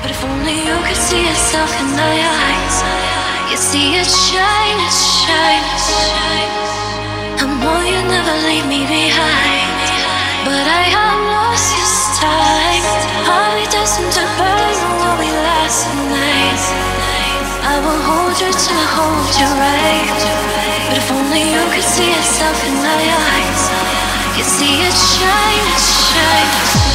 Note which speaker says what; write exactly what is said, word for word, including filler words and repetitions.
Speaker 1: But if only you could see yourself in my eyes. You see it shine, it shine, it shine. I know you'd never leave me behind, but I have lost this time. Are we destined to burn or will we last the night? I will hold you till I hold you right. But if only you could see yourself in my eyes. You see it shine, it shine.